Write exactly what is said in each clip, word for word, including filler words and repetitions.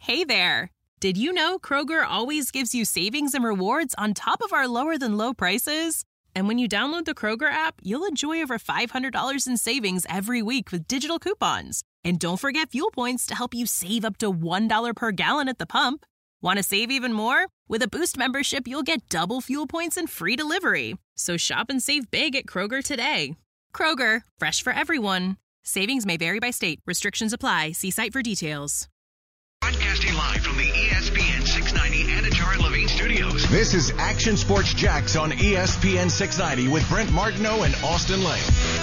Hey there! Did you know Kroger always gives you savings and rewards on top of our lower-than-low prices? And when you download the Kroger app, you'll enjoy over five hundred dollars in savings every week with digital coupons. And don't forget fuel points to help you save up to one dollar per gallon at the pump. Want to save even more? With a Boost membership, you'll get double fuel points and free delivery. So shop and save big at Kroger today. Kroger, fresh for everyone. Savings may vary by state. Restrictions apply. See site for details. Broadcasting live from the E S P N six ninety Anajar and Levine studios. This is Action Sports Jax on E S P N six ninety with Brent Martineau and Austin Lane.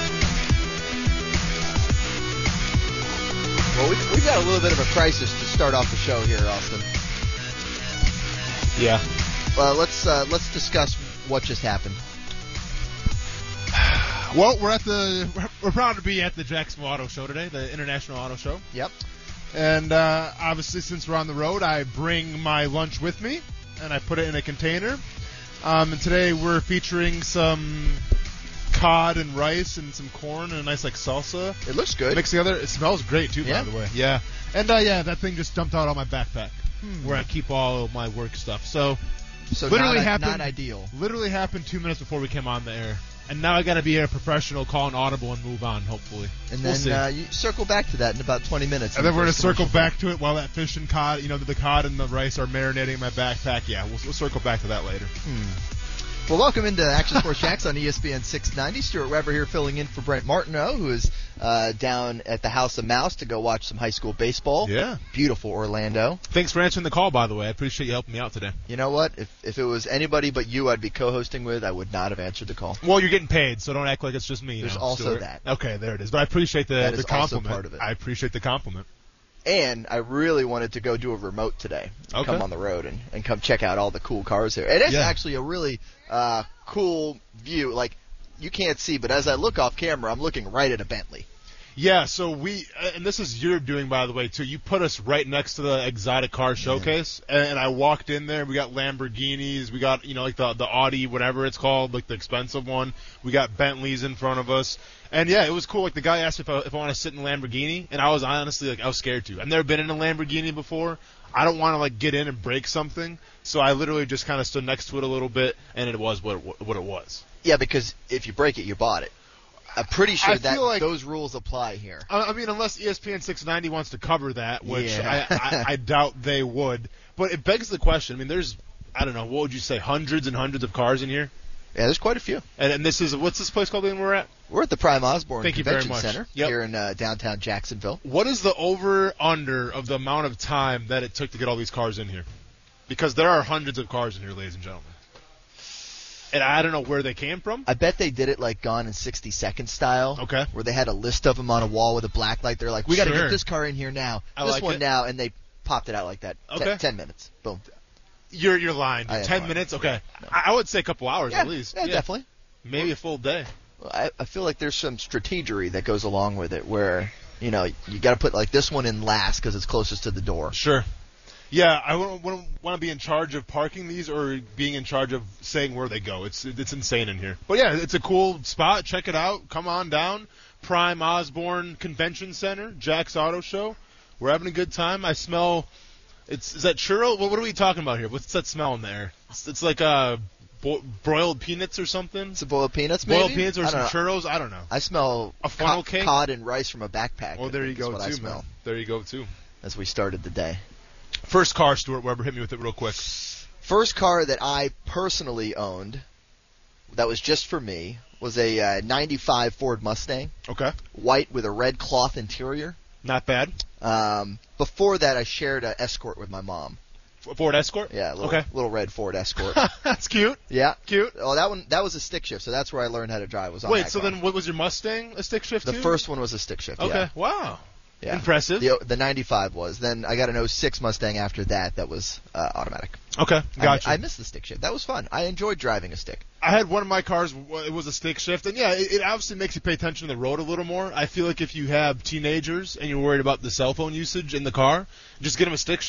Well, we, we've got a little bit of a crisis to start off the show here, Austin. Yeah. Uh, let's uh, let's discuss what just happened. Well, we're at the we're proud to be at the Jacksonville Auto Show today, the International Auto Show. Yep. And uh, obviously, since we're on the road, I bring my lunch with me, and I put it in a container. Um, and today we're featuring some cod and rice and some corn and a nice like salsa. It looks good. Mixed together. It smells great too, yeah. by the way. Yeah. And uh, yeah, that thing just dumped out on my backpack hmm. where I keep all of my work stuff. So, so literally not, happened. Not ideal. Literally happened two minutes before we came on the air. And now I got to be a professional, call an audible, and move on, hopefully. And we'll then uh, you circle back to that in about twenty minutes. And then we're going to circle back to it while that fish and cod, you know, the, the cod and the rice are marinating in my backpack. Yeah, we'll, we'll circle back to that later. Hmm. Well, welcome into Action Sports Jax on E S P N six ninety. Stuart Weber here filling in for Brent Martineau, who is uh, down at the House of Mouse to go watch some high school baseball. Yeah. Beautiful Orlando. Thanks for answering the call, by the way. I appreciate you helping me out today. You know what? If if it was anybody but you I'd be co-hosting with, I would not have answered the call. Well, you're getting paid, so don't act like it's just me. There's you know, also Stuart. that. Okay, there it is. But I appreciate the, that the is compliment. Also part of it. I appreciate the compliment. And I really wanted to go do a remote today. Okay. Come on the road and, and come check out all the cool cars here. It is yeah. actually a really uh, cool view. Like, you can't see, but as I look off camera, I'm looking right at a Bentley. Yeah, so we, and this is your doing, by the way, too. You put us right next to the exotic car showcase, yeah. and, and I walked in there. We got Lamborghinis, we got, you know, like the the Audi, whatever it's called, like the expensive one. We got Bentleys in front of us. And yeah, it was cool. Like the guy asked if I, if I want to sit in a Lamborghini, and I was honestly like I was scared to. I've never been in a Lamborghini before. I don't want to like get in and break something, so I literally just kind of stood next to it a little bit, and it was what it, what it was. Yeah, because if you break it, you bought it. I'm pretty sure I that like, those rules apply here. I mean, unless E S P N six ninety wants to cover that, which yeah. I, I, I doubt they would. But it begs the question. I mean, there's I don't know, what would you say, hundreds and hundreds of cars in here? Yeah, there's quite a few. And, and this is, what's this place called that we're at? We're at the Prime Osborne Thank Convention you very much. Center Yep. here in uh, downtown Jacksonville. What is the over-under of the amount of time that it took to get all these cars in here? Because there are hundreds of cars in here, ladies and gentlemen. And I don't know where they came from. I bet they did it like Gone in sixty seconds style. Okay. Where they had a list of them on a wall with a black light. They're like, we got to Sure. get this car in here now. I this like one it. now. And they popped it out like that. Okay. Ten, ten minutes. Boom. You're you're lying. I am Ten lying. minutes? Okay. No. I, I would say a couple hours Yeah, at least. yeah, definitely. Maybe a full day. I, I feel like there's some strategery that goes along with it where, you know, you got to put like this one in last because it's closest to the door. Sure. Yeah, I wouldn't want to be in charge of parking these or being in charge of saying where they go. It's it's insane in here. But yeah, it's a cool spot. Check it out. Come on down. Prime Osborne Convention Center, Jack's Auto Show. We're having a good time. I smell. It's is that churro? What, what are we talking about here? What's that smell in there? It's, it's like uh, bo- broiled peanuts or something. Some boiled peanuts, maybe? Boiled peanuts or I some don't know. churros. I don't know. I smell A funnel co- cake? cod and rice from a backpack. Oh, there I you think is go what too, I smell man. There you go too. as we started the day. First car, Stuart Weber, hit me with it real quick. First car that I personally owned, that was just for me, was a uh, ninety-five Ford Mustang. Okay. White with a red cloth interior. Not bad. Um, before that, I shared an Escort with my mom. Ford Escort? Yeah, a little, okay. little red Ford Escort. That's cute. Yeah. Cute. Oh, that one, that was a stick shift, so that's where I learned how to drive. Was on Wait, that so car. then what was your Mustang, a stick shift The too? first one was a stick shift, Okay, yeah. wow. Yeah. Impressive. The, the ninety-five was. Then I got an oh six Mustang after that that was uh, automatic. Okay, gotcha. I, I missed the stick shift. That was fun. I enjoyed driving a stick. I had one of my cars, it was a stick shift, and yeah, it, it obviously makes you pay attention to the road a little more. I feel like if you have teenagers and you're worried about the cell phone usage in the car, just get them a stick shift.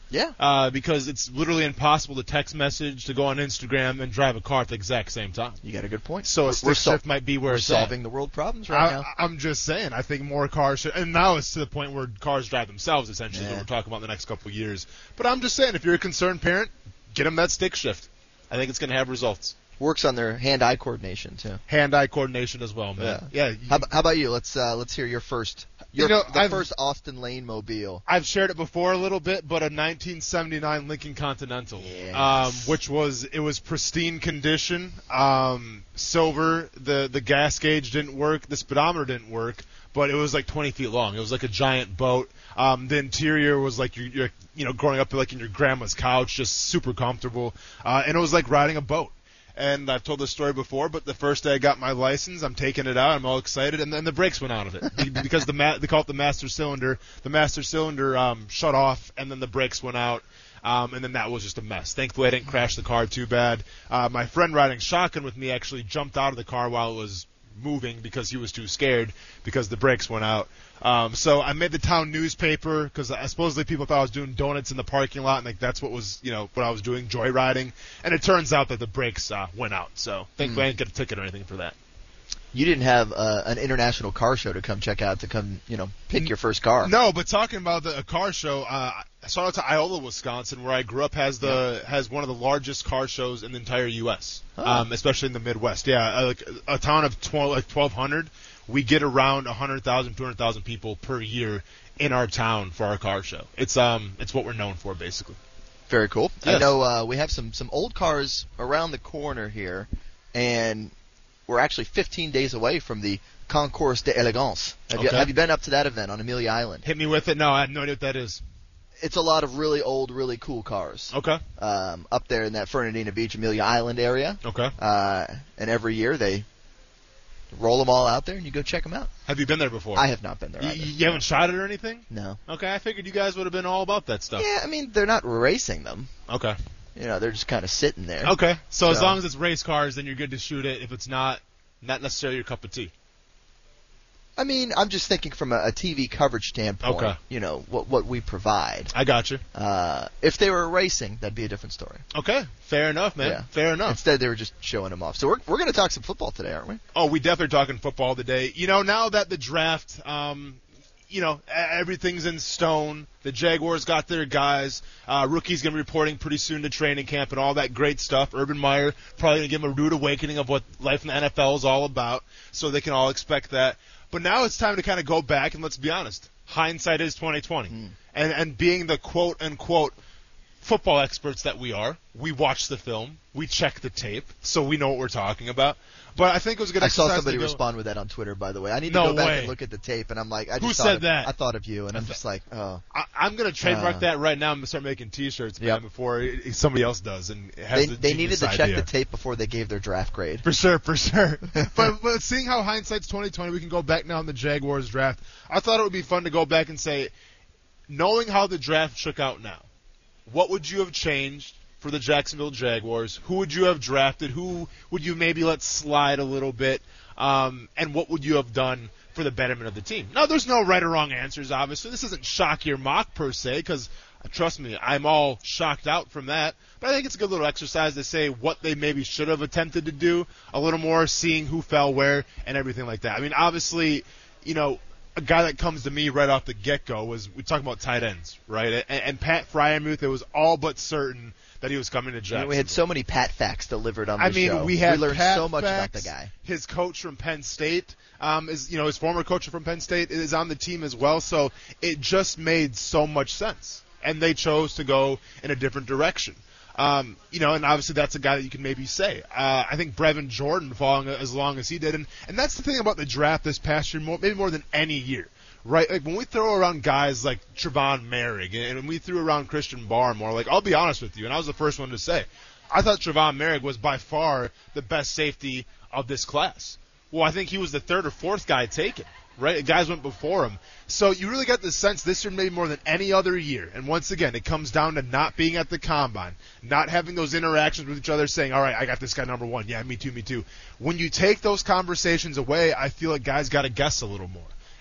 Yeah. Uh, because it's literally impossible to text message, to go on Instagram, and drive a car at the exact same time. You got a good point. So a stick sol- shift might be where we're it's solving at. the world problems right I, now. I'm just saying. I think more cars should, and now it's to the point where cars drive themselves. Essentially, Yeah. what we're talking about in the next couple of years. But I'm just saying, if you're a concerned parent, get them that stick shift. I think it's going to have results. Works on their hand-eye coordination too. Hand-eye coordination as well, man. Yeah. Yeah. you- How, ab- how about you? Let's uh, let's hear your first. Your You know, the I've- first Austin Lane mobile. I've shared it before a little bit, but a nineteen seventy-nine Lincoln Continental, Yes. um, which was it was pristine condition, um, silver. The the gas gauge didn't work, the speedometer didn't work, but it was like twenty feet long. It was like a giant boat. Um, the interior was like you're, you're you know growing up like in your grandma's couch, just super comfortable, uh, and it was like riding a boat. And I've told this story before, but the first day I got my license, I'm taking it out, I'm all excited, and then the brakes went out of it Be- because the ma- they call it the master cylinder. The master cylinder um, shut off, and then the brakes went out, um, and then that was just a mess. Thankfully, I didn't crash the car too bad. Uh, my friend riding shotgun with me actually jumped out of the car while it was moving because he was too scared because the brakes went out. Um, so I made the town newspaper because supposedly people thought I was doing donuts in the parking lot, and like that's what was, you know, what I was doing, joyriding. And it turns out that the brakes uh, went out. So thankfully I didn't get a ticket or anything for that. You didn't have uh, an international car show to come check out to come, you know, pick your first car. No, but talking about the, a car show, uh, shout out to Iola, Wisconsin, where I grew up, has the has one of the largest car shows in the entire U S, Oh. um, especially in the Midwest. Yeah, uh, like a town of twelve, like twelve hundred, we get around one hundred thousand, two hundred thousand people per year in our town for our car show. It's um, it's what we're known for, basically. Very cool. I Yes. know uh, we have some, some old cars around the corner here, and we're actually fifteen days away from the Concours d'Elegance. Have, you, Okay. have you been up to that event on Amelia Island? Hit me with it. No, I have no idea what that is. It's a lot of really old, really cool cars Okay. um, up there in that Fernandina Beach, Amelia Island area. Okay. Uh, and every year they roll them all out there, and you go check them out. Have you been there before? I have not been there You, either. you haven't shot it or anything? No. Okay, I figured you guys would have been all about that stuff. Yeah, I mean, they're not racing them. Okay. You know, they're just kind of sitting there. Okay. So, as So- long as it's race cars, then you're good to shoot it. If it's not, not necessarily your cup of tea. I mean, I'm just thinking from a, a T V coverage standpoint, Okay. you know, what what we provide. I got you. Uh, if they were racing, that'd be a different story. Okay. Fair enough, man. Yeah. Fair enough. Instead, they were just showing them off. So we're we're going to talk some football today, aren't we? Oh, we definitely are talking football today. You know, now that the draft, um, you know, e- everything's in stone. The Jaguars got their guys. Uh, rookie's going to be reporting pretty soon to training camp and all that great stuff. Urban Meyer probably going to give them a rude awakening of what life in the N F L is all about, so they can all expect that. But now it's time to kind of go back and let's be honest. Hindsight is twenty twenty. Mm. And and being the quote unquote football experts that we are, we watch the film, we check the tape, so we know what we're talking about. But I think it was a good I exercise saw somebody to go, respond with that on Twitter, by the way. I need No to go back way. and look at the tape, and I'm like, I just Who thought said of, that? I thought of you, and I'm just like, oh. I, I'm going to trademark Uh, that right now. I'm going to start making T-shirts, man, Yep. before it, it- somebody else does. And it has They, the they needed genius to check idea. the tape before they gave their draft grade. For sure, for sure. but but seeing how hindsight's twenty twenty, we can go back now in the Jaguars draft. I thought it would be fun to go back and say, knowing how the draft shook out now, what would you have changed for the Jacksonville Jaguars? Who would you have drafted? Who would you maybe let slide a little bit? Um, and what would you have done for the betterment of the team? Now, there's no right or wrong answers, obviously. This isn't shock your mock, per se, because, trust me, I'm all shocked out from that. But I think it's a good little exercise to say what they maybe should have attempted to do, a little more seeing who fell where and everything like that. I mean, obviously, you know, a guy that comes to me right off the get-go was, we talk about tight ends, right? And, and Pat Fryermuth, it was all but certain that he was coming to You Jacksonville. know, we had so many Pat facts delivered on the I mean, show. we had learned Pat so much facts. about the guy. His coach from Penn State um, is, you know, his former coach from Penn State is on the team as well. So it just made so much sense, and they chose to go in a different direction. Um, you know, and obviously that's a guy that you can maybe say. Uh, I think Brevin Jordan following as long as he did, and and that's the thing about the draft this past year, more, maybe more than any year. Right, like when we throw around guys like Trevon Merrick and when we threw around Christian Barmore, like I'll be honest with you, and I was the first one to say, I thought Trevon Merrick was by far the best safety of this class. Well, I think he was the third or fourth guy taken, right? Guys went before him. So you really got the sense this year maybe more than any other year. And once again, it comes down to not being at the combine, not having those interactions with each other saying, all right, I got this guy number one. Yeah, me too, me too. When you take those conversations away, I feel like guys got to guess a little more.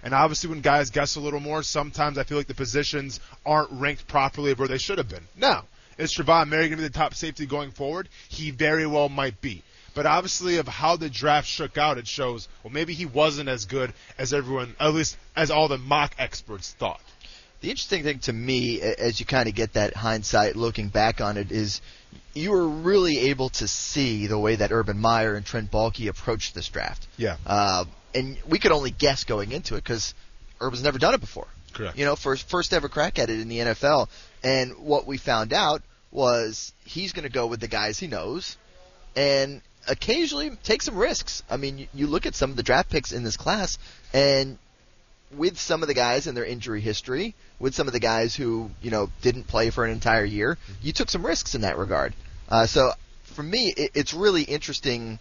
And obviously when guys guess a little more, sometimes I feel like the positions aren't ranked properly where they should have been. Now, is Trevon Moehrig going to be the top safety going forward? He very well might be. But obviously of how the draft shook out, it shows, well, maybe he wasn't as good as everyone, at least as all the mock experts thought. The interesting thing to me, as you kind of get that hindsight looking back on it, is you were really able to see the way that Urban Meyer and Trent Baalke approached this draft. Yeah. Uh, and we could only guess going into it because Urban's never done it before. Correct. You know, first first ever crack at it in the N F L. And what we found out was he's going to go with the guys he knows and occasionally take some risks. I mean, you, you look at some of the draft picks in this class, and with some of the guys and their injury history, with some of the guys who, you know, didn't play for an entire year, you took some risks in that regard. Uh, so for me, it, it's really interesting.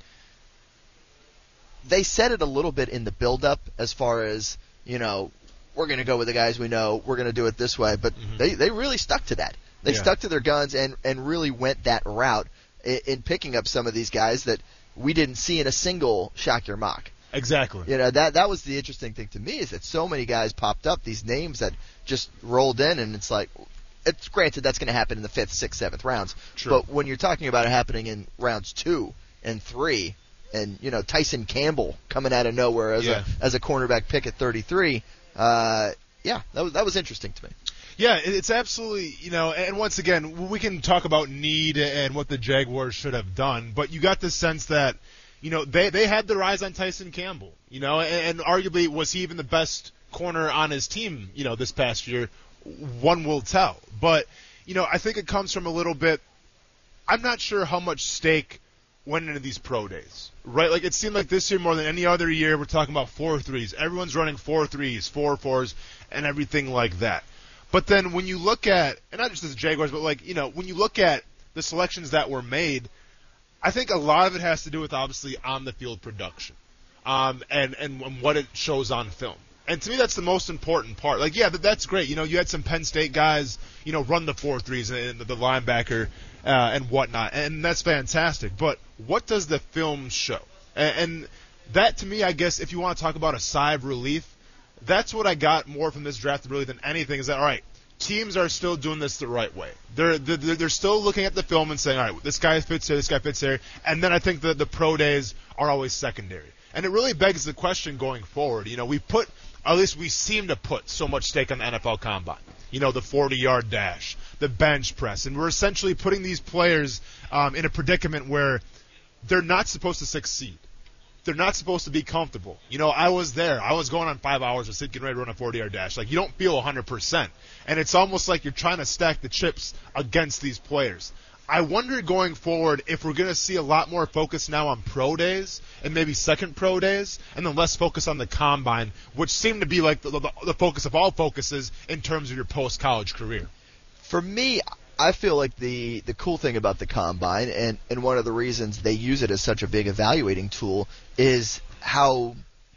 They said it a little bit in the build-up as far as, you know, we're going to go with the guys we know, we're going to do it this way, but mm-hmm. they, they really stuck to that. They yeah. stuck to their guns and, and really went that route in, in picking up some of these guys that we didn't see in a single Shock Your Mock. Exactly. You know, that that was the interesting thing to me, is that so many guys popped up, these names that just rolled in, and it's like, it's granted that's going to happen in the fifth, sixth, seventh rounds. True. But when you're talking about it happening in rounds two and three, and, you know, Tyson Campbell coming out of nowhere as yeah. a as a cornerback pick at thirty-three, uh, yeah, that was that was interesting to me. Yeah, it's absolutely, you know, and once again, we can talk about need and what the Jaguars should have done, but you got the sense that, you know, they, they had their eyes on Tyson Campbell, you know, and, and arguably was he even the best corner on his team, you know, this past year? One will tell. But, you know, I think it comes from a little bit, I'm not sure how much stake went into these pro days, right? Like, it seemed like this year more than any other year, we're talking about four threes. Everyone's running four threes, four fours, and everything like that. But then when you look at, and not just as the Jaguars, but like, you know, when you look at the selections that were made, I think a lot of it has to do with obviously on-the-field production, um, and, and and what it shows on film. And to me, that's the most important part. Like, yeah, that's great. You know, you had some Penn State guys, you know, run the four threes and the, the linebacker uh, and whatnot, and that's fantastic. But what does the film show? And, and that, to me, I guess, if you want to talk about a sigh of relief, that's what I got more from this draft really than anything, is that, all right, teams are still doing this the right way. They're, they're they're still looking at the film and saying, all right, this guy fits here, this guy fits here, and then I think the the pro days are always secondary. And it really begs the question going forward. You know, we put, at least we seem to put so much stake on the N F L Combine. You know, the forty-yard dash, the bench press, and we're essentially putting these players um, in a predicament where they're not supposed to succeed. They're not supposed to be comfortable. You know, I was there. I was going on five hours of getting ready to run a forty-yard dash. Like, you don't feel one hundred percent. And it's almost like you're trying to stack the chips against these players. I wonder going forward if we're going to see a lot more focus now on pro days and maybe second pro days, and then less focus on the combine, which seemed to be like the, the, the focus of all focuses in terms of your post-college career. For me, I feel like the, the cool thing about the Combine, and, and one of the reasons they use it as such a big evaluating tool, is how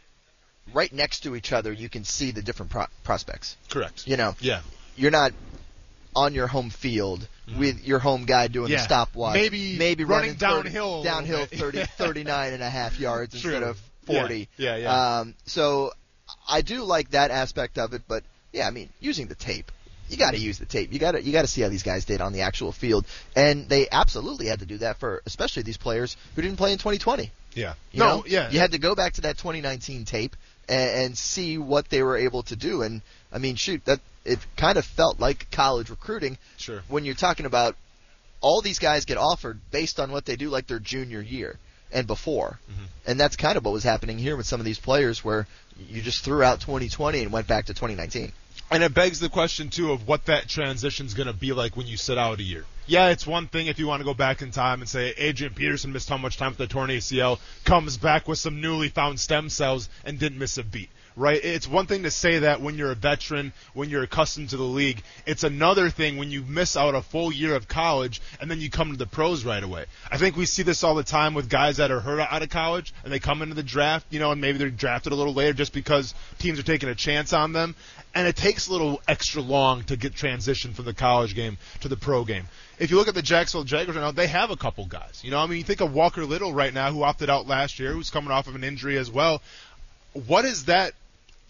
right next to each other you can see the different pro- prospects. Correct. You know, yeah. You're not on your home field mm-hmm. with your home guy doing yeah. the stopwatch. Maybe, maybe running, running downhill. thirty, downhill thirty, thirty-nine and a half yards True. instead of forty. Yeah, yeah. yeah. Um, so I do like that aspect of it, but yeah, I mean, using the tape. You got to use the tape. You got to you got to see how these guys did on the actual field, and they absolutely had to do that for especially these players who didn't play in twenty twenty. Yeah. You no. know? Yeah. You had to go back to that twenty nineteen tape and, and see what they were able to do. And I mean, shoot, that it kind of felt like college recruiting. Sure. When you're talking about all these guys get offered based on what they do, like their junior year and before, mm-hmm. and that's kind of what was happening here with some of these players, where you just threw out twenty twenty and went back to twenty nineteen. And it begs the question, too, of what that transition's going to be like when you sit out a year. Yeah, it's one thing if you want to go back in time and say Adrian Peterson missed how much time with the torn A C L, comes back with some newly found stem cells, and didn't miss a beat. Right? It's one thing to say that when you're a veteran, when you're accustomed to the league. It's another thing when you miss out a full year of college and then you come to the pros right away. I think we see this all the time with guys that are hurt out of college and they come into the draft, you know, and maybe they're drafted a little later just because teams are taking a chance on them. And it takes a little extra long to get transition from the college game to the pro game. If you look at the Jacksonville Jaguars right now, they have a couple guys. You know, I mean, you think of Walker Little right now, who opted out last year, who's coming off of an injury as well. What is that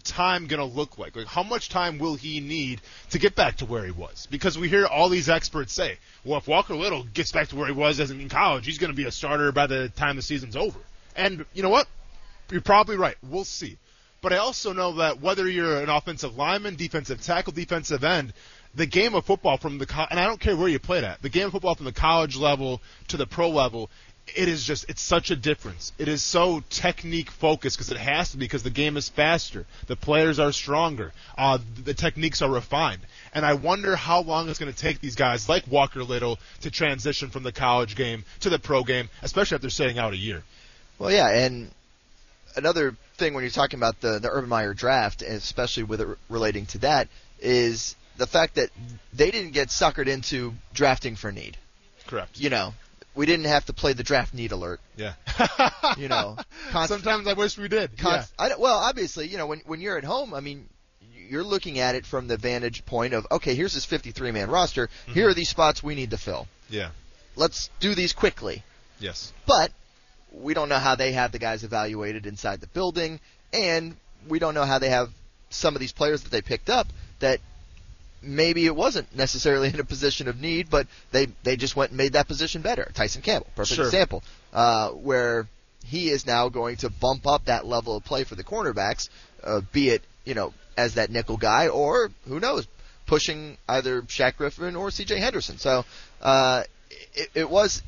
time going to look like? Like, how much time will he need to get back to where he was? Because we hear all these experts say, well, if Walker Little gets back to where he was as in college, he's going to be a starter by the time the season's over. And you know what? You're probably right. We'll see. But I also know that whether you're an offensive lineman, defensive tackle, defensive end, the game of football from the co- – and I don't care where you play it at. The game of football from the college level to the pro level, it is just – it's such a difference. It is so technique-focused because it has to be because the game is faster. The players are stronger. Uh, the techniques are refined. And I wonder how long it's going to take these guys like Walker Little to transition from the college game to the pro game, especially if they're sitting out a year. Well, yeah, and another thing when you're talking about the, the Urban Meyer draft, and especially with it re- relating to that, is the fact that they didn't get suckered into drafting for need. Correct. You know, we didn't have to play the draft need alert. Yeah. You know. Const- Sometimes I wish we did. const- yeah. I, well, obviously, you know, when when you're at home, I mean, you're looking at it from the vantage point of, okay, here's this fifty-three man roster. Mm-hmm. Here are these spots we need to fill. Yeah. Let's do these quickly. Yes. But we don't know how they have the guys evaluated inside the building, and we don't know how they have some of these players that they picked up that maybe it wasn't necessarily in a position of need, but they, they just went and made that position better. Tyson Campbell, perfect sure. example, uh, where he is now going to bump up that level of play for the cornerbacks, uh, be it, you know, as that nickel guy or, who knows, pushing either Shaq Griffin or C J Henderson. So uh, it, it was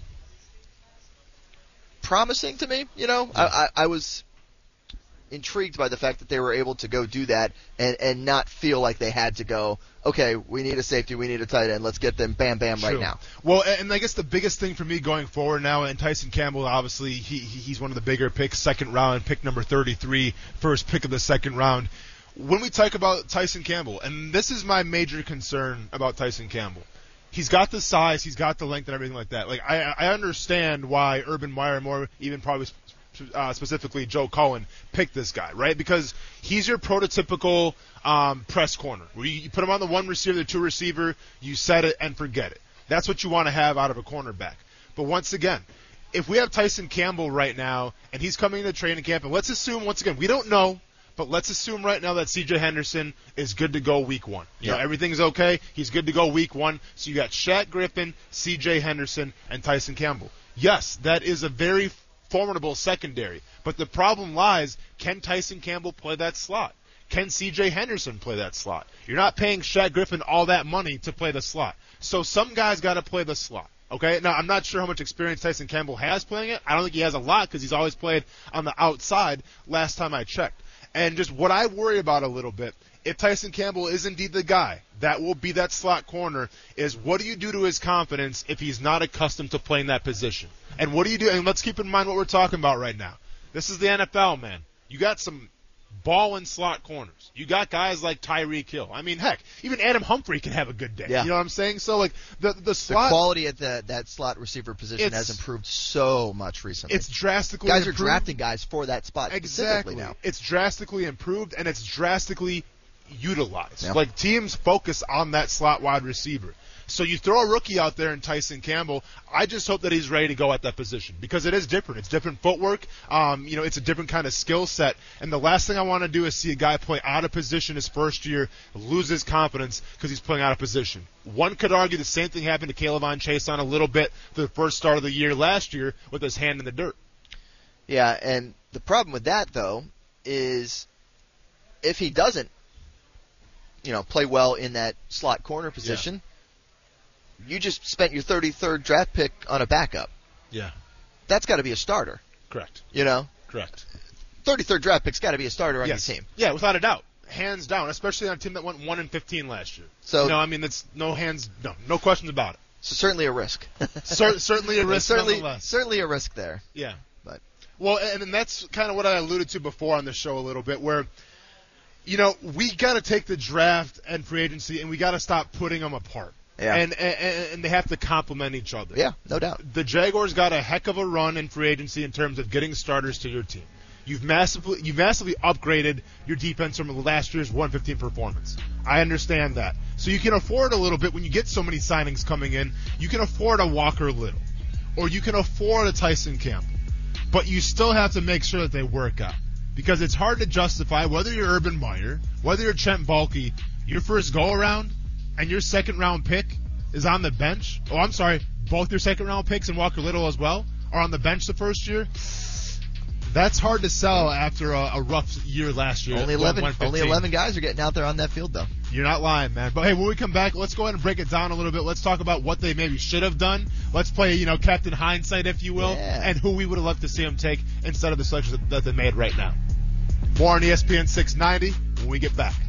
promising to me, you know. I, I, I was intrigued by the fact that they were able to go do that and, and not feel like they had to go, okay, we need a safety, we need a tight end, let's get them bam, bam True. right now. Well, and I guess the biggest thing for me going forward now, and Tyson Campbell, obviously, he he's one of the bigger picks, second round, pick number thirty-three, first pick of the second round. When we talk about Tyson Campbell, and this is my major concern about Tyson Campbell, he's got the size, he's got the length and everything like that. Like, I, I understand why Urban Meyer, more even probably uh, specifically Joe Cohen, picked this guy, right? Because he's your prototypical um, press corner, where you, you put him on the one receiver, the two receiver, you set it and forget it. That's what you want to have out of a cornerback. But once again, if we have Tyson Campbell right now, and he's coming into training camp, and let's assume, once again, we don't know, but let's assume right now that C J Henderson is good to go week one. You yeah. know, everything's okay. He's good to go week one. So you got Shaq Griffin, C J Henderson, and Tyson Campbell. Yes, that is a very formidable secondary. But the problem lies, can Tyson Campbell play that slot? Can C J Henderson play that slot? You're not paying Shaq Griffin all that money to play the slot. So some guys got to play the slot. Okay? Now, I'm not sure how much experience Tyson Campbell has playing it. I don't think he has a lot because he's always played on the outside last time I checked. And just what I worry about a little bit, if Tyson Campbell is indeed the guy that will be that slot corner, is what do you do to his confidence if he's not accustomed to playing that position? And what do you do? And let's keep in mind what we're talking about right now. This is the N F L, man. You got some ball and slot corners. You got guys like Tyreek Hill. I mean, heck, even Adam Humphrey can have a good day. Yeah. You know what I'm saying? So, like, the the slot. The quality at the, that slot receiver position It's- has improved so much recently. It's drastically Guys improved. are drafting guys for that spot Exactly. specifically now. It's drastically improved, and it's drastically utilized. Yeah. Like, teams focus on that slot wide receiver. So you throw a rookie out there in Tyson Campbell, I just hope that he's ready to go at that position because it is different. It's different footwork. Um, you know, it's a different kind of skill set. And the last thing I want to do is see a guy play out of position his first year, lose his confidence because he's playing out of position. One could argue the same thing happened to K'Lavon Chaisson a little bit the first start of the year last year with his hand in the dirt. Yeah, and the problem with that, though, is if he doesn't, you know, play well in that slot corner position, yeah. you just spent your thirty-third draft pick on a backup. Yeah. That's got to be a starter. Correct. You know? Correct. thirty-third draft pick's got to be a starter on yes. your team. Yeah, without a doubt. Hands down, especially on a team that went one and fifteen last year. So, you know, I mean, that's no hands, no, no questions about it. So certainly a risk. Cer- certainly a risk, certainly, nonetheless. certainly a risk there. Yeah. But well, and, and that's kind of what I alluded to before on the show a little bit, where, you know, we got to take the draft and free agency, and we got to stop putting them apart. Yeah. And, and and they have to complement each other. Yeah, no doubt. The Jaguars got a heck of a run in free agency in terms of getting starters to your team. You've massively you've massively upgraded your defense from last year's one fifteen performance. I understand that. So you can afford a little bit when you get so many signings coming in. You can afford a Walker Little, or you can afford a Tyson Campbell, but you still have to make sure that they work out. because it's hard to justify whether you're Urban Meyer, whether you're Trent Baalke, your first go-around and your second-round pick is on the bench. Oh, I'm sorry, both your second-round picks and Walker Little as well are on the bench the first year. That's hard to sell after a, a rough year last year. Only eleven, only eleven guys are getting out there on that field, though. You're not lying, man. But hey, when we come back, let's go ahead and break it down a little bit. Let's talk about what they maybe should have done. Let's play, you know, Captain Hindsight, if you will, yeah. and who we would have loved to see them take instead of the selections that they made right now. More on E S P N six ninety when we get back.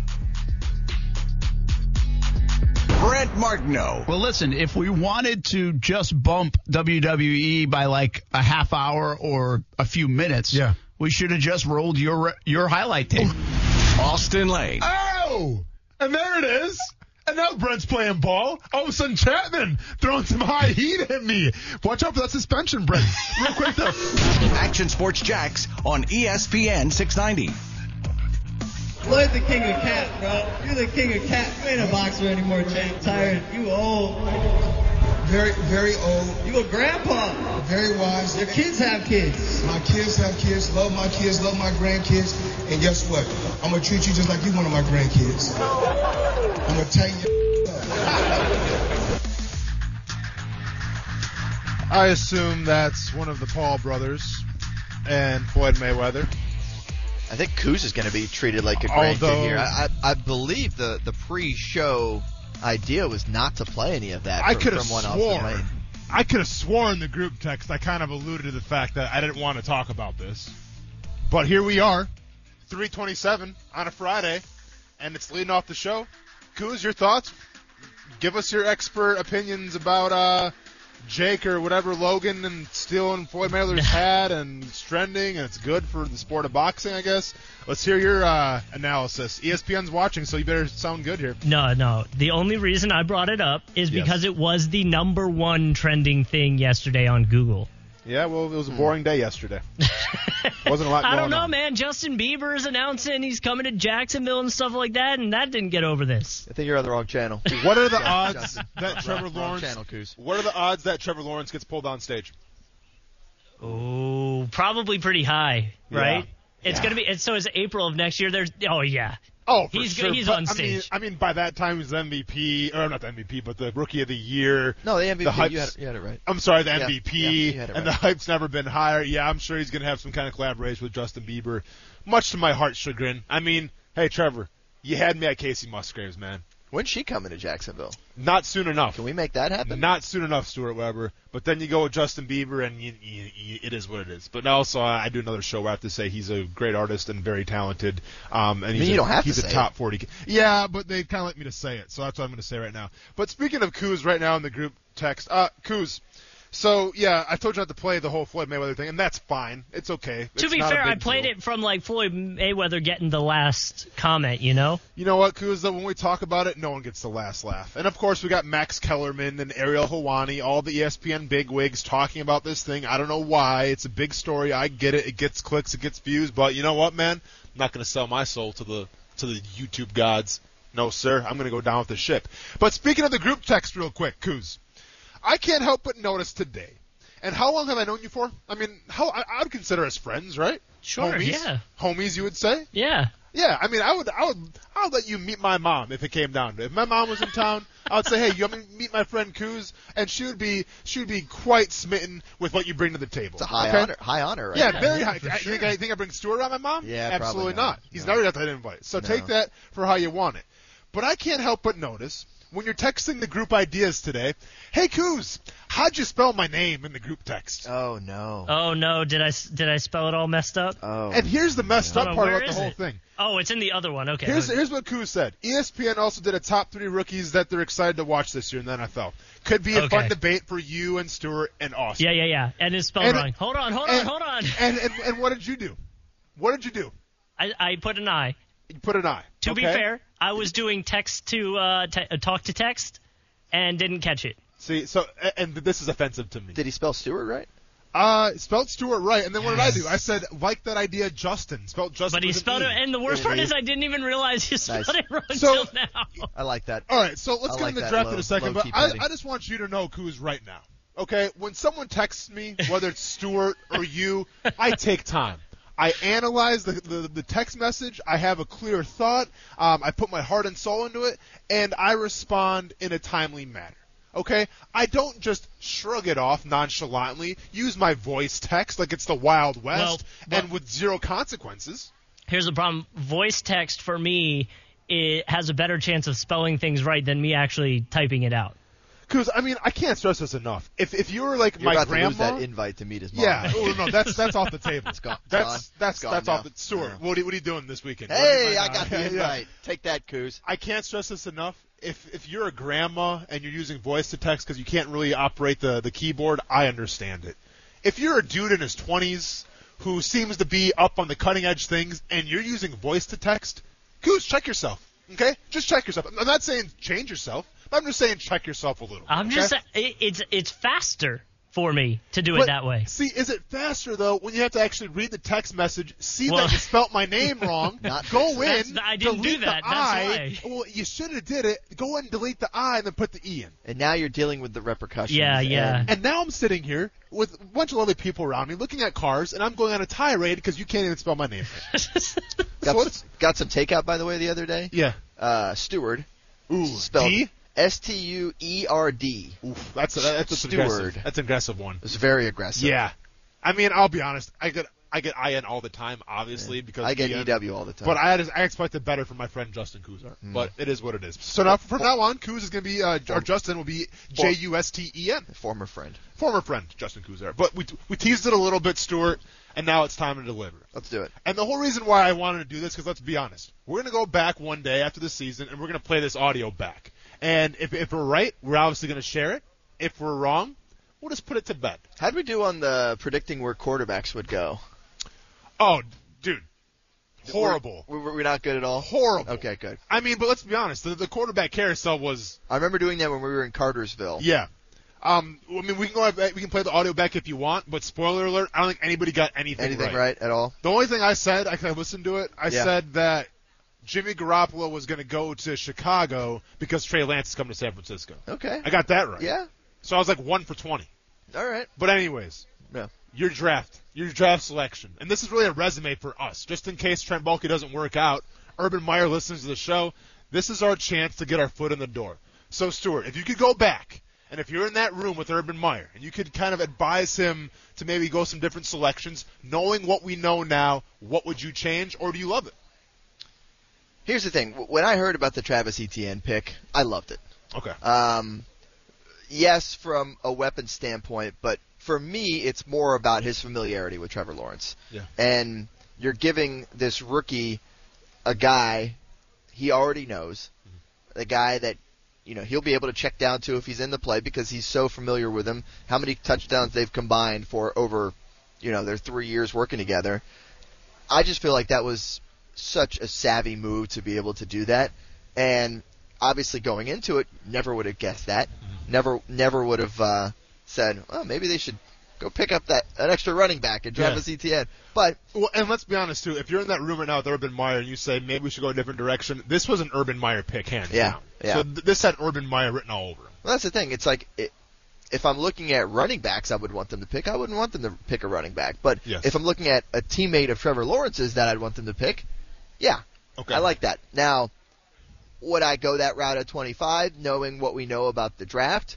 Brent Martineau. Well, listen, if we wanted to just bump W W E by like a half hour or a few minutes, yeah. we should have just rolled your your highlight tape. Austin Lane. Oh! And there it is. And now Brent's playing ball. All of a sudden, Chapman throwing some high heat at me. Watch out for that suspension, Brent. Real quick, though. Action Sports Jax on E S P N six ninety. Floyd the king of cat, bro. You're the king of cat. You ain't a boxer anymore, Jay. Tired. You old. Very, very old. You a grandpa. Very wise. Your kids have kids. My kids have kids. Love my kids. Love my grandkids. And guess what? I'm going to treat you just like you're one of my grandkids. I'm going to tighten your up. I assume that's one of the Paul brothers and Floyd Mayweather. I think Kuz is going to be treated like a grandkid Although, here. I, I, I believe the, the pre-show idea was not to play any of that. I from, could have from one sworn. Austin Lane. I could have sworn the group text I kind of alluded to the fact that I didn't want to talk about this. But here we are, three twenty-seven on a Friday, and it's leading off the show. Kuz, your thoughts? Give us your expert opinions about uh, Jake or whatever Logan and stealing Floyd Mayweather's hat, and it's trending, and it's good for the sport of boxing, I guess. Let's hear your uh, analysis. E S P N's watching, so you better sound good here. No, no. The only reason I brought it up is Yes. because it was the number one trending thing yesterday on Google. Yeah, well, it was a boring day yesterday. Wasn't a lot going I don't know, on. man. Justin Bieber is announcing he's coming to Jacksonville and stuff like that, and that didn't get over this. I think you're on the wrong channel. What are the Yeah, odds Justin. that Wrong- Trevor wrong Lawrence? channel, Kuz. What are the odds that Trevor Lawrence gets pulled on stage? Oh, probably pretty high, right? Yeah. It's Yeah. gonna be. It's, so it's April of next year. There's. Oh yeah. Oh, for He's sure. he's But, on I mean, stage. I mean, by that time he's the M V P, or not the M V P, but the Rookie of the Year. No, the M V P. The hype's- you, had, you had it right. I'm sorry, the Yeah, M V P, yeah, you had it and right. the hype's never been higher. Yeah, I'm sure he's going to have some kind of collaboration with Justin Bieber, much to my heart's chagrin. I mean, hey, Trevor, you had me at Casey Musgraves, man. When's she coming to Jacksonville? Not soon enough. Can we make that happen? Not soon enough, Stuart Weber. But then you go with Justin Bieber, and you, you, you, it is what it is. But also, I do another show where I have to say he's a great artist and very talented. Um, and he's mean, you a, don't have to he's say a top it. forty. Yeah, but they kind of let me to say it, so that's what I'm going to say right now. But speaking of Kuz right now in the group text, uh, Kuz. So, yeah, I told you not to play the whole Floyd Mayweather thing, and that's fine. It's okay. To It's be not a fair, I big played deal. it from like Floyd Mayweather getting the last comment. You know. You know what, Kuz, though, when we talk about it, no one gets the last laugh. And, of course, we got Max Kellerman and Ariel Helwani, all the E S P N bigwigs talking about this thing. I don't know why. It's a big story. I get it. It gets clicks. It gets views. But you know what, man? I'm not going to sell my soul to the to the YouTube gods. No, sir. I'm going to go down with the ship. But speaking of the group text real quick, Kuz, I can't help but notice today. And how long have I known you for? I mean, how I, I would consider us friends, right? Sure, Homies? yeah. Homies, you would say? Yeah. Yeah, I mean, I would, I would, I would let you meet my mom if it came down to it. If my mom was in town, I would say, hey, you want me to meet my friend Kuz? And she would be, she would be quite smitten with what you bring to the table. It's a high okay? honor. High honor, right? Yeah, Yeah, very yeah, high. for I, sure. think, I think I bring Stuart around my mom? Yeah, probably absolutely not. not. He's No. never got that invite. So No. take that for how you want it. But I can't help but notice when you're texting the group ideas today, hey Kuz, how'd you spell my name in the group text? Oh no. Oh no, did I did I spell it all messed up? Oh. And here's the messed Hold up on, part where about the is whole it? thing. Oh, it's in the other one. Okay. Here's here's what Kuz said. E S P N also did a top three rookies that they're excited to watch this year in the N F L. Could be a Okay. fun debate for you and Stuart and Austin. Yeah, yeah, yeah. And it's spelled And- wrong. Hold on, hold and, on, hold on. And, and and what did you do? What did you do? I, I put an I. You put an I. To be okay? fair, I was doing text to uh, te- uh, talk to text and didn't catch it. See, so a- and this is offensive to me. Did he spell Stewart right? Uh, spelled Stuart right, and then what did I do? I said like that idea, Justin. Spelled Justin. But he with an spelled E. it, and the worst part is I didn't even realize he spelled Nice. it wrong So- until now. I like that. All right, so let's I get like into the that draft low- in a second, but low-key I, petty. I just want you to know Kuz right now. Okay, when someone texts me, whether it's Stuart or you, I take time. I analyze the, the, the text message. I have a clear thought. Um, I put my heart and soul into it, and I respond in a timely manner. Okay? I don't just shrug it off nonchalantly, use my voice text like it's the Wild West, well, and with zero consequences. Here's the problem. Voice text, for me, it has a better chance of spelling things right than me actually typing it out. Because, I mean, I can't stress this enough. If if you were like You're my about grandma, to lose that invite to meet his mom. yeah, oh, no, that's that's off the table. It's gone. That's Gone. that's Gone that's now. off the Stuart. Yeah. What, are, what are you doing this weekend? Hey, Right I now. got the Yeah. invite. Take that, Coos. I can't stress this enough. If if you're a grandma and you're using voice to text because you can't really operate the the keyboard, I understand it. If you're a dude in his twenties who seems to be up on the cutting edge things and you're using voice to text, Coos, check yourself. Okay, just check yourself. I'm not saying change yourself. I'm just saying check yourself a little. I'm okay? just saying, it, it's it's faster for me to do But, it that way. See, is it faster though when you have to actually read the text message, see Well- that you spelt my name wrong, Not go That's- in, I didn't do delete that. the That's I. why. Well, you should have did it. Go in, delete the I, and then put the E in. And now you're dealing with the repercussions. Yeah, yeah. and- And now I'm sitting here with a bunch of other people around me looking at cars, and I'm going on a tirade because you can't even spell my name right. got, So it's- got some takeout, by the way, the other day. Yeah. Uh, Steward. Ooh, Spelled D? S T U E R D. Oof, that's a, that's a Steward. aggressive. That's an aggressive one. It's very aggressive. Yeah. I mean, I'll be honest. I get I get I N all the time, obviously, because I get E N, E W all the time. But I had, I expected better from my friend Justin Kuzar. Mm. But it is what it is. So now from now on, Kuz is going to be uh, or Justin will be J U S T E N. Former friend. Former friend Justin Kuzar. But we we teased it a little bit, Stuart, and now it's time to deliver. Let's do it. And the whole reason why I wanted to do this, because let's be honest, we're going to go back one day after the season, and we're going to play this audio back. And if, if we're right, we're obviously going to share it. If we're wrong, we'll just put it to bed. How'd we do on the predicting where quarterbacks would go? Oh, dude. Horrible. We're, we're not good at all? Horrible. Okay, good. I mean, but let's be honest. The, the quarterback carousel was, I remember doing that when we were in Cartersville. yeah. Um, I mean, we can go. We can play the audio back if you want, but spoiler alert: I don't think anybody got anything, Anything right. right at all? The only thing I said, I kind of listened to it. I Yeah. said that Jimmy Garoppolo was going to go to Chicago because Trey Lance is coming to San Francisco. Okay. I got that right. Yeah. So I was like one for twenty. All right. But anyways, Yeah. your draft, your draft selection, and this is really a resume for us, just in case Trent Baalke doesn't work out. Urban Meyer listens to the show. This is our chance to get our foot in the door. So Stuart, if you could go back, and if you're in that room with Urban Meyer, and you could kind of advise him to maybe go some different selections, knowing what we know now, what would you change, or do you love it? Here's the thing. When I heard about the Travis Etienne pick, I loved it. Okay. Um, yes, from a weapon standpoint, but for me, it's more about his familiarity with Trevor Lawrence. Yeah. And you're giving this rookie a guy he already knows, Mm-hmm. a guy that you know he'll be able to check down to if he's in the play because he's so familiar with him. How many touchdowns they've combined for over, you know, their three years working together. I just feel like that was such a savvy move to be able to do that, and obviously going into it, never would have guessed that. Mm-hmm. Never, never would have uh, said, "Oh, maybe they should go pick up that an extra running back and Travis Yeah. Etienne." But Well, and let's be honest too. If you're in that room right now with Urban Meyer and you say maybe we should go a different direction, this was an Urban Meyer pick, hands Yeah, down. yeah. So th- this had Urban Meyer written all over him. well, that's the thing. It's like it, if I'm looking at running backs, I would want them to pick. I wouldn't want them to pick a running back. But Yes. if I'm looking at a teammate of Trevor Lawrence's that I'd want them to pick, yeah, Okay. I like that. Now, would I go that route at twenty-five, knowing what we know about the draft?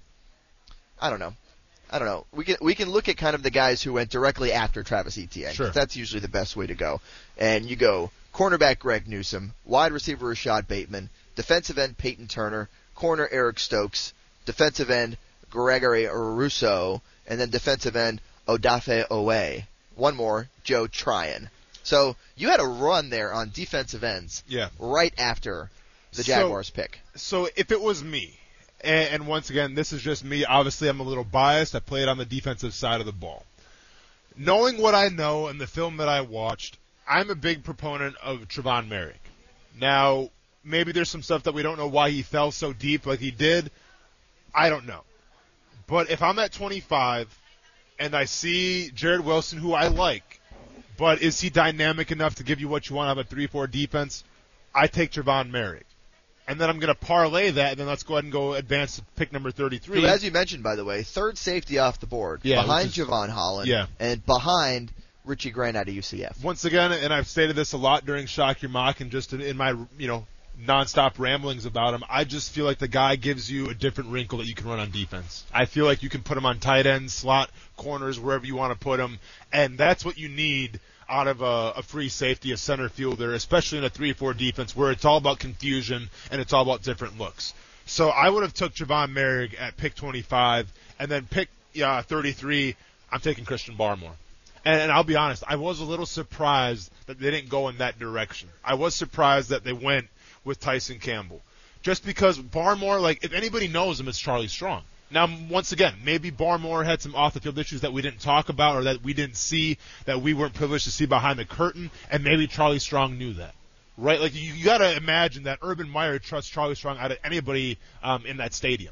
I don't know. I don't know. We can we can look at kind of the guys who went directly after Travis Etienne. 'cause Sure. That's usually the best way to go. And you go cornerback Greg Newsome, wide receiver Rashad Bateman, defensive end Peyton Turner, corner Eric Stokes, defensive end Gregory Russo, and then defensive end Odafe Owe. One more, Joe Tryon. So you had a run there on defensive ends Yeah. right after the So- Jaguars pick. So if it was me, and, and once again, this is just me. Obviously, I'm a little biased. I played on the defensive side of the ball. Knowing what I know and the film that I watched, I'm a big proponent of Trevon Merrick. Now, maybe there's some stuff that we don't know why he fell so deep like he did. I don't know. But if I'm at twenty-five and I see Jared Wilson, who I like, but is he dynamic enough to give you what you want out of a three four defense? I take Trevon Merrick. And then I'm going to parlay that, and then let's go ahead and go advance to pick number thirty-three. Who, as you mentioned, by the way, third safety off the board, Yeah, behind which is- Javon Holland, Yeah. and behind Richie Grant out of U C F. Once again, and I've stated this a lot during Shock Your Mock and just in, in my, you know, nonstop ramblings about him, I just feel like the guy gives you a different wrinkle that you can run on defense. I feel like you can put him on tight ends, slot, corners, wherever you want to put him, and that's what you need out of a, a free safety, a center fielder, especially in a three four defense where it's all about confusion and it's all about different looks. So I would have took Javon Merrick at pick twenty-five, and then pick uh, thirty-three, I'm taking Christian Barmore. And, and I'll be honest, I was a little surprised that they didn't go in that direction. I was surprised that they went with Tyson Campbell. Just because Barmore, like, if anybody knows him, it's Charlie Strong. Now, once again, maybe Barmore had some off-the-field issues that we didn't talk about or that we didn't see, that we weren't privileged to see behind the curtain, and maybe Charlie Strong knew that. Right? Like, you, you got to imagine that Urban Meyer trusts Charlie Strong out of anybody um, in that stadium.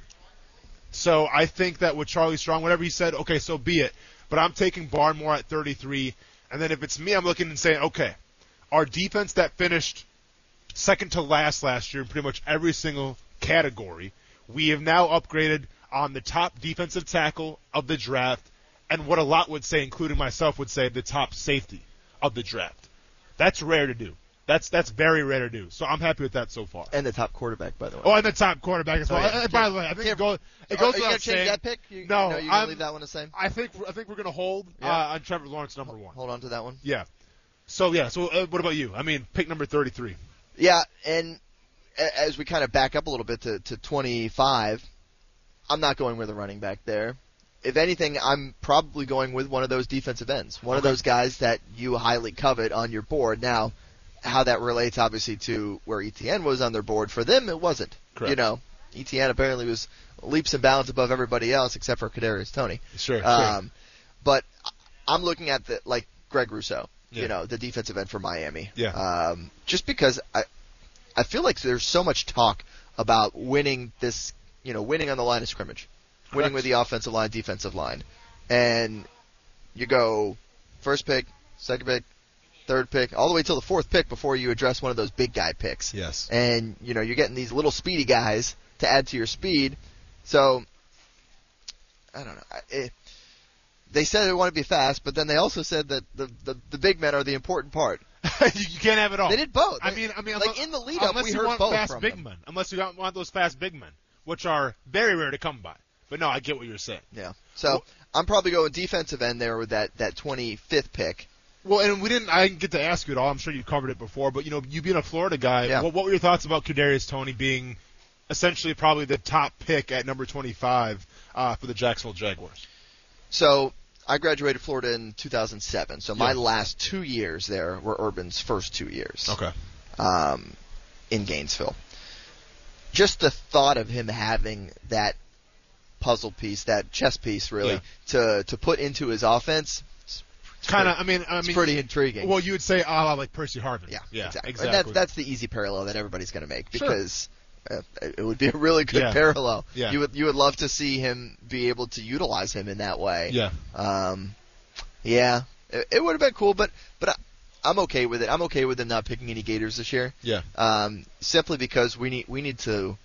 So I think that with Charlie Strong, whatever he said, okay, so be it. But I'm taking Barmore at thirty-three, and then if it's me, I'm looking and saying, okay, our defense that finished second to last last year in pretty much every single category, we have now upgraded on the top defensive tackle of the draft, and what a lot would say, including myself, would say the top safety of the draft. That's rare to do. That's that's very rare to do. So I'm happy with that so far. And the top quarterback, by the way. Oh, and the top quarterback as well. Oh, yeah. uh, by the way, I think it goes, it Are goes you without going to change saying. that pick? You, no, no, you're going I'm- to leave that one the same? I think I think we're going to hold Yeah. uh, on Trevor Lawrence number one. Hold on to that one. Yeah. So yeah. So uh, what about you? I mean, pick number thirty-three. Yeah, and a- as we kind of back up a little bit to, to twenty-five, I'm not going with a running back there. If anything, I'm probably going with one of those defensive ends, one of those guys that you highly covet on your board. Now, how that relates, obviously, to where E T N was on their board, for them, it wasn't. Correct. You know, E T N apparently was leaps and bounds above everybody else except for Kadarius Toney. Sure. sure. Um, but I'm looking at the like Greg Rousseau, Yeah. you know, the defensive end for Miami. Yeah. Um, just because I, I feel like there's so much talk about winning this, you know, winning on the line of scrimmage, winning Correct. with the offensive line, defensive line, and you go first pick, second pick, third pick, all the way till the fourth pick before you address one of those big guy picks. Yes. And you know you're getting these little speedy guys to add to your speed. So I don't know. I- It, they said they want to be fast, but then they also said that the, the, the big men are the important part. you, you can't have it all. They did both. I mean, I mean, like unless, in the lead up, unless we you heard want both fast from big them. men, unless you don't want those fast big men, which are very rare to come by. But no, I get what you're saying. Yeah. So Well- I'm probably going defensive end there with that, that twenty-fifth pick. Well, and we didn't. I didn't get to ask you at all. I'm sure you covered it before, but you know, you being a Florida guy, Yeah. what, what were your thoughts about Kadarius Toney being essentially probably the top pick at number twenty-five uh, for the Jacksonville Jaguars? So I graduated Florida in two thousand seven. So my Yeah. last two years there were Urban's first two years. Okay. Um, in Gainesville. Just the thought of him having that puzzle piece, that chess piece, really, Yeah. to to put into his offense. Kind of. I mean, I It's mean, pretty intriguing. Well, you would say, ah, like Percy Harvin. Yeah, yeah, exactly. exactly. And that, that's the easy parallel that everybody's going to make Sure. because uh, it would be a really good Yeah. parallel. Yeah. You would you would love to see him be able to utilize him in that way. yeah. Um, yeah, it, it would have been cool, but but I, I'm okay with it. I'm okay with them not picking any Gators this year. Yeah. Um, simply because we need we need to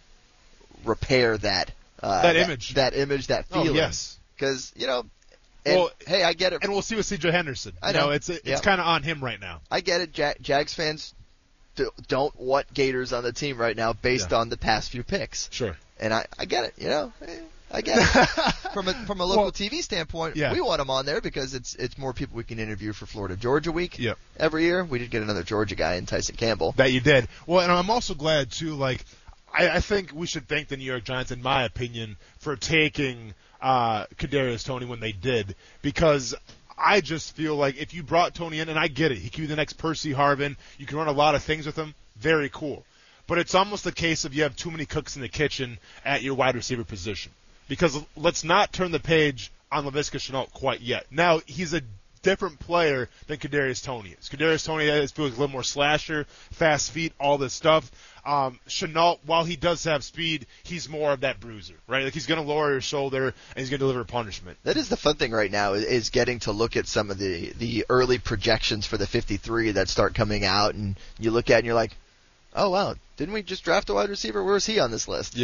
repair that uh, That image. that image, that Oh, feeling. yes. Because you know, and, Well, hey, I get it. And we'll see with C J Henderson. I You know. it's it's Yeah. kind of on him right now. I get it. Jag- Jags fans do, don't want Gators on the team right now based Yeah. on the past few picks, Sure. and I, I get it. You know, eh, I get it. from a from a local Well, T V standpoint, yeah. we want them on there because it's it's more people we can interview for Florida Georgia Week. Yep. Every year, we did get another Georgia guy in Tyson Campbell. That you did. Well, and I'm also glad too. Like, I, I think we should thank the New York Giants, in my opinion, for taking uh, Kadarius Toney when they did, because I just feel like if you brought Toney in, and I get it, he could be the next Percy Harvin. You can run a lot of things with him. Very cool. But it's almost a case of you have too many cooks in the kitchen at your wide receiver position. Because let's not turn the page on Laviska Shenault quite yet. Now, he's a different player than Kadarius Toney is. Kadarius Toney is, feels a little more slasher, fast feet, all this stuff. Um, Shenault, while he does have speed, he's more of that bruiser, right? Like, he's going to lower your shoulder, and he's going to deliver punishment. That is the fun thing right now is, is getting to look at some of the the early projections for the fifty-three that start coming out, and you look at it and you're like, oh wow, didn't we just draft a wide receiver? Where is he on this list? Yeah.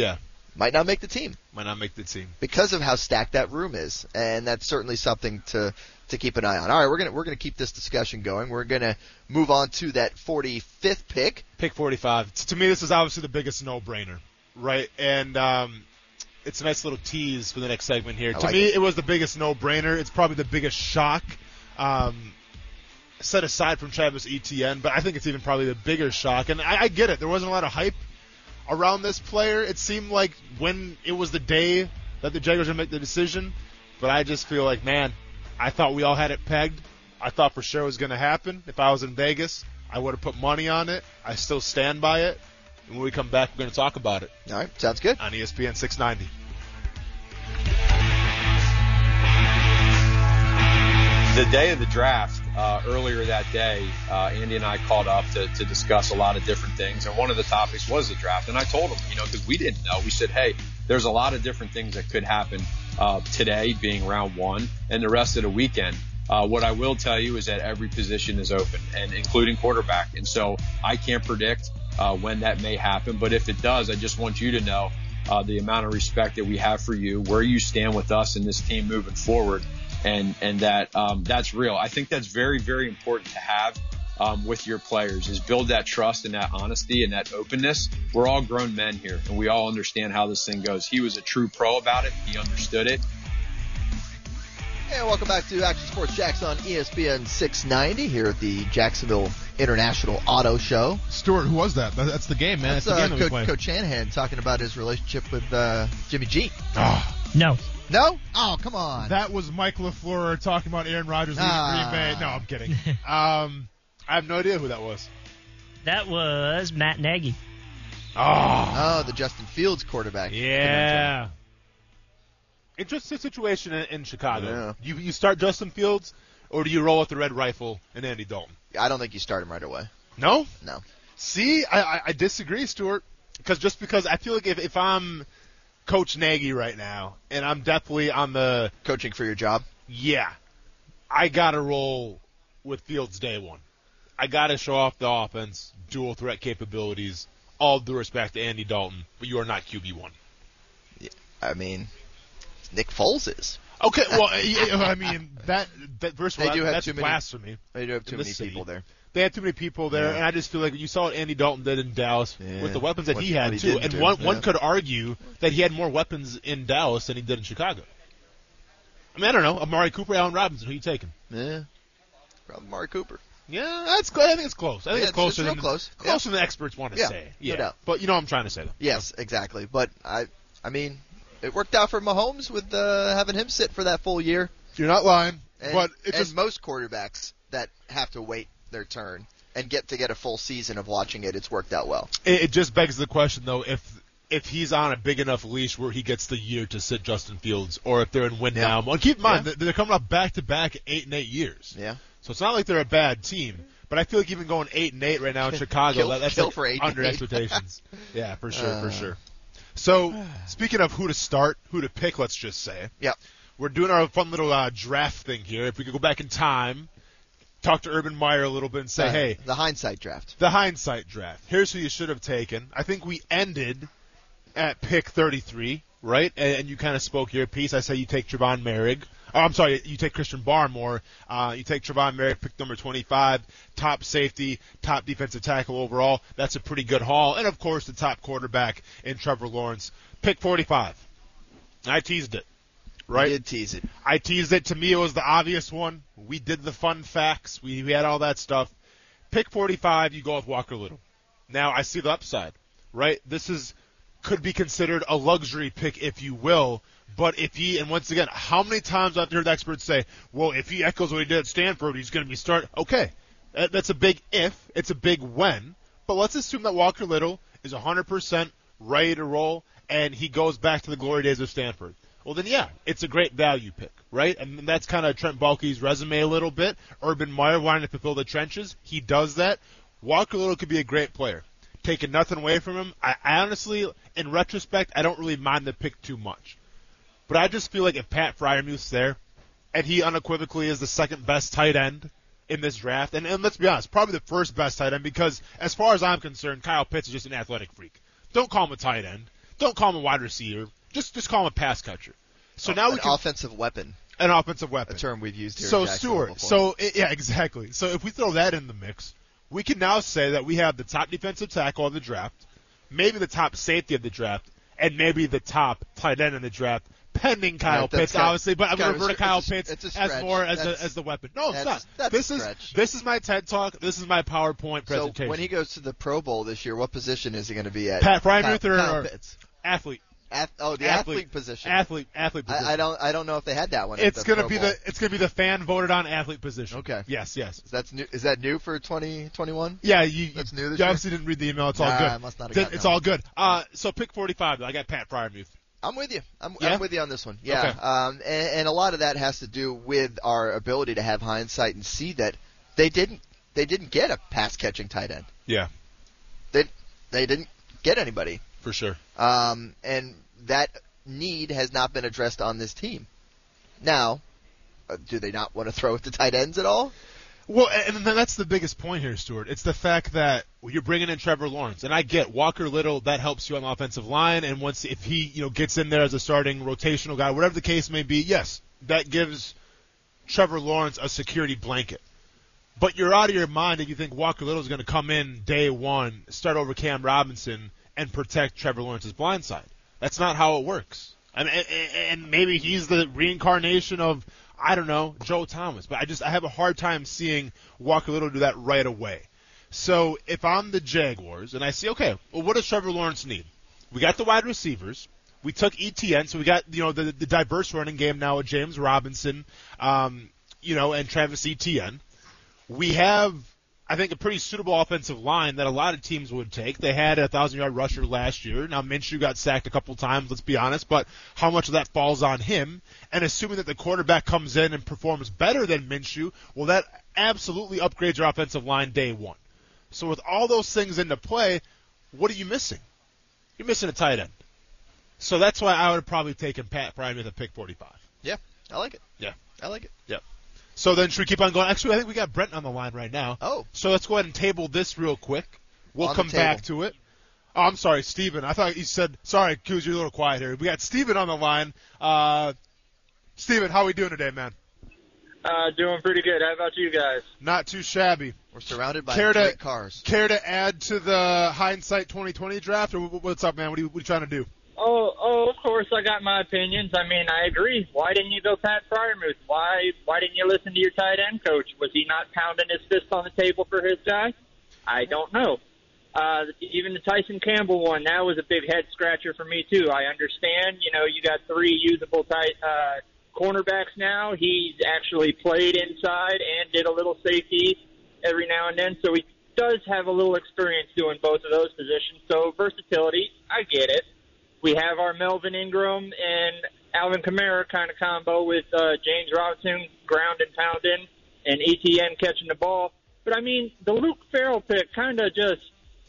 might not make the team. Might not make the team because of how stacked that room is, and that's certainly something to to keep an eye on. All right, we're gonna we're gonna keep this discussion going. We're gonna move on to that forty-fifth pick. Pick forty-five. To me, this is obviously the biggest no-brainer, right? And um, it's a nice little tease for the next segment here. I to like me, it. it was the biggest no-brainer. It's probably the biggest shock. Um, set aside from Travis Etienne, but I think it's even probably the bigger shock. And I, I get it. There wasn't a lot of hype around this player. It seemed like when it was the day that the Jaguars would make the decision, but I just feel like, man, I thought we all had it pegged. I thought for sure it was going to happen. If I was in Vegas, I would have put money on it. I still stand by it. And when we come back, we're going to talk about it. All right, sounds good. On E S P N six ninety. The day of the draft, uh, earlier that day, uh, Andy and I called up to, to discuss a lot of different things. And one of the topics was the draft. And I told him, you know, because we didn't know. We said, hey, there's a lot of different things that could happen uh, today being round one and the rest of the weekend. Uh, what I will tell you is that every position is open, and including quarterback. And so I can't predict uh, when that may happen. But if it does, I just want you to know uh, the amount of respect that we have for you, where you stand with us and this team moving forward. And, and that, um, that's real. I think that's very, very important to have, um, with your players, is build that trust and that honesty and that openness. We're all grown men here, and we all understand how this thing goes. He was a true pro about it. He understood it. And welcome back to Action Sports Jacks on E S P N six ninety here at the Jacksonville International Auto Show. Stuart, who was that? That's the game, man. That's That's the uh, game that we Coach, play. Coach Shanahan talking about his relationship with uh, Jimmy G. Oh, No. No? Oh, come on. that was Mike LaFleur talking about Aaron Rodgers leaving Ah. Green Bay. No, I'm kidding. um, I have no idea who that was. That was Matt Nagy. Oh, Oh, the Justin Fields quarterback. yeah. Interesting situation in, in Chicago. Yeah. You you start Justin Fields, or do you roll with the red rifle and Andy Dalton? I don't think you start him right away. No? No. See, I, I, I disagree, Stuart. Because just because I feel like if, if I'm Coach Nagy right now, and I'm definitely on the, Coaching for your job? yeah, I got to roll with Fields day one. I got to show off the offense, dual threat capabilities, all due respect to Andy Dalton, but you are not Q B one. I mean, Nick Foles is. Okay, well, I mean, that, that first of They all, do have that's too many- blasphemy. They do have too in the many city. people there. They had too many people there, Yeah. and I just feel like you saw what Andy Dalton did in Dallas Yeah. with the weapons that What- he what had he too. didn't And do, one yeah. one could argue that he had more weapons in Dallas than he did in Chicago. I mean, I don't know. Amari Cooper, Allen Robinson, who you taking? Yeah. Probably Amari Cooper. Yeah, that's good. I think it's close. I think Yeah, it's it's- closer it's real than close. closer than the experts want to Yeah, say. no Yeah, doubt. but you know what I'm trying to say though. Yes, exactly. But I, I mean, it worked out for Mahomes with uh, having him sit for that full year. You're not lying, And, but it and just most quarterbacks that have to wait their turn and get to get a full season of watching it, it's worked out well. it, it just begs the question though if. If he's on a big enough leash where he gets the year to sit Justin Fields, or if they're in win Yeah. now mode. Keep in mind, Yeah. they're they're coming up back to back eight and eight years. Yeah. So it's not like they're a bad team. But I feel like even going eight and eight right now in Chicago, Kill- that, that's kill like for eight and under eight. expectations. Yeah, for sure, Uh. for sure. So speaking of who to start, who to pick, let's just say. Yep. We're doing our fun little uh, draft thing here. If we could go back in time, talk to Urban Meyer a little bit and say, Uh, hey, the hindsight draft. the hindsight draft. Here's who you should have taken. I think we ended at pick thirty-three, right? And, and you kind of spoke your piece. I say you take Trevon Merrick. Oh, I'm sorry, you take Christian Barmore. Uh, you take Trevon Merrick, pick number twenty-five, top safety, top defensive tackle overall. That's a pretty good haul. And, of course, the top quarterback in Trevor Lawrence. Pick forty-five. I teased it, right? You did tease it. I teased it. To me, it was the obvious one. We did the fun facts. We, we had all that stuff. Pick forty-five, you go with Walker Little. Now, I see the upside, right? This is could be considered a luxury pick, if you will. But if he, and once again, how many times I've heard experts say, well, if he echoes what he did at Stanford, he's going to be start. Okay, that- that's a big if. It's a big when. But let's assume that Walker Little is one hundred percent ready to roll, and he goes back to the glory days of Stanford. Well, then, yeah, it's a great value pick, right? And that's kind of Trent Baalke's resume a little bit. Urban Meyer wanting to fulfill the trenches. He does that. Walker Little could be a great player. Taking nothing away from him. I, I honestly, in retrospect, I don't really mind the pick too much. But I just feel like if Pat Freiermuth's there, and he unequivocally is the second best tight end in this draft, and, and let's be honest, probably the first best tight end, because as far as I'm concerned, Kyle Pitts is just an athletic freak. Don't call him a tight end. don't call him a wide receiver. Just just call him a pass catcher. So oh, now we an can, offensive weapon. An offensive weapon. A term we've used here. So in Stuart. before. So it, yeah, exactly. So if we throw that in the mix, we can now say that we have the top defensive tackle of the draft, maybe the top safety of the draft, and maybe the top tight end in the draft. Pending Kyle yeah, Pitts, kind of, obviously, but I'm going to refer to Kyle it's Pitts a, it's a as more as, that's, a, as the weapon. No, it's not. That's this a is stretch. this is my TED Talk. This is my PowerPoint presentation. So when he goes to the Pro Bowl this year, what position is he going to be at? Pat Freiermuth or, Kyle or Pitts? Athlete. Ath- oh, the athlete. athlete position. Athlete, athlete position. I, I don't, I don't know if they had that one. It's going to be the, it's going to be the fan voted on athlete position. Okay. Yes, yes. Is that new? Is that new for twenty twenty-one? Yeah, you. That's new this you year? obviously didn't read the email. It's all nah, good. I must not have Did, gotten it's that all one. good. Uh, so pick forty-five. I got Pat Freiermuth. I'm with you. I'm, Yeah? I'm with you on this one. Yeah. Okay. Um, and, and a lot of that has to do with our ability to have hindsight and see that they didn't, they didn't get a pass catching tight end. Yeah. They, they didn't get anybody. For sure. Um, and that need has not been addressed on this team. Now, uh, do they not want to throw at the tight ends at all? Well, and then that's the biggest point here, Stuart. It's the fact that you're bringing in Trevor Lawrence, and I get Walker Little. That helps you on the offensive line, and once if he you know gets in there as a starting rotational guy, whatever the case may be, yes, that gives Trevor Lawrence a security blanket. But you're out of your mind if you think Walker Little is going to come in day one, start over Cam Robinson, and protect Trevor Lawrence's blind side. That's not how it works. I mean, and maybe he's the reincarnation of, I don't know, Joe Thomas. But I just I have a hard time seeing Walker Little do that right away. So if I'm the Jaguars and I see, okay, well, what does Trevor Lawrence need? We got the wide receivers. We took E T N, so we got you know the, the diverse running game now with James Robinson, um, you know, and Travis Etienne. We have, I think, a pretty suitable offensive line that a lot of teams would take. They had a thousand-yard rusher last year. Now, Minshew got sacked a couple times, let's be honest, but how much of that falls on him? And assuming that the quarterback comes in and performs better than Minshew, well, that absolutely upgrades your offensive line day one. So with all those things into play, what are you missing? You're missing a tight end. So that's why I would have probably taken Pat Freiermuth at pick forty-five. Yeah, I like it. Yeah. I like it. Yeah. So then should we keep on going? Actually, I think we got Brent on the line right now. Oh. So let's go ahead and table this real quick. We'll On come the table. back to it. Oh, I'm sorry, Steven. I thought you said, sorry, Kuz, you're a little quiet here. We got Steven on the line. Uh, Steven, how are we doing today, man? Uh, doing pretty good. How about you guys? Not too shabby. We're surrounded by Care to- great cars. Care to add to the hindsight twenty twenty draft, or wh- what's up, man? What are you, what are you trying to do? Oh, oh, of course I got my opinions. I mean, I agree. Why didn't you go Pat Freiermuth? Why, why didn't you listen to your tight end coach? Was he not pounding his fist on the table for his guy? I don't know. Uh, even the Tyson Campbell one, that was a big head scratcher for me too. I understand, you know, you got three usable tight, uh, cornerbacks now. He's actually played inside and did a little safety every now and then, so he does have a little experience doing both of those positions. So versatility, I get it. We have our Melvin Ingram and Alvin Kamara kind of combo with uh, James Robinson ground and pounding and E T N catching the ball. But, I mean, the Luke Farrell pick kind of just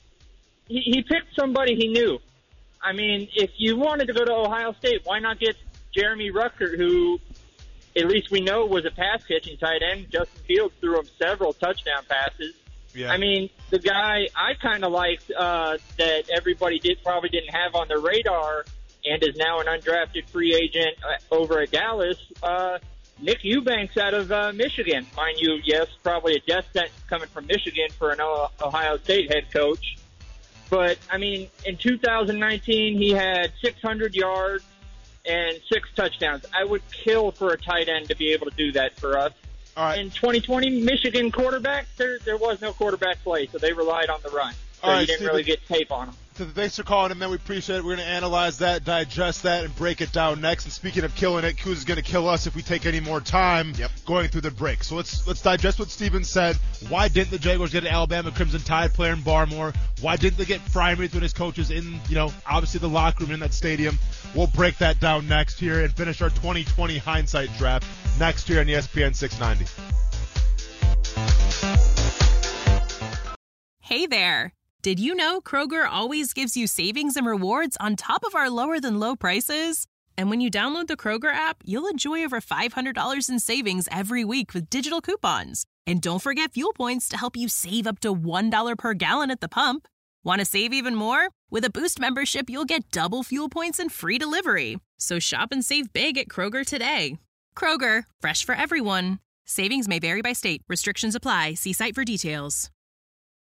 he, – he picked somebody he knew. I mean, if you wanted to go to Ohio State, why not get Jeremy Ruckert, who at least we know was a pass-catching tight end. Justin Fields threw him several touchdown passes. Yeah. I mean, the guy I kind of liked uh, that everybody did probably didn't have on their radar and is now an undrafted free agent uh, over at Dallas, uh, Nick Eubanks out of uh, Michigan. Mind you, yes, probably a death sentence coming from Michigan for an Ohio State head coach. But, I mean, in two thousand nineteen, he had six hundred yards and six touchdowns. I would kill for a tight end to be able to do that for us. All right. In twenty twenty, Michigan quarterback, there there was no quarterback play, so they relied on the run. So All right, you didn't Steven. really get tape on them. So thanks for calling in, man. We appreciate it. We're going to analyze that, digest that, and break it down next. And speaking of killing it, Kuz is going to kill us if we take any more time Yep. going through the break. So let's let's digest what Steven said. Why didn't the Jaguars get an Alabama Crimson Tide player in Barmore? Why didn't they get Freiermuth when his coach is in, you know, obviously the locker room in that stadium? We'll break that down next here and finish our twenty twenty hindsight draft next year on E S P N six ninety. Hey there. Did you know Kroger always gives you savings and rewards on top of our lower than low prices? And when you download the Kroger app, you'll enjoy over five hundred dollars in savings every week with digital coupons. And don't forget fuel points to help you save up to one dollar per gallon at the pump. Want to save even more? With a Boost membership, you'll get double fuel points and free delivery. So shop and save big at Kroger today. Kroger, fresh for everyone. Savings may vary by state. Restrictions apply. See site for details.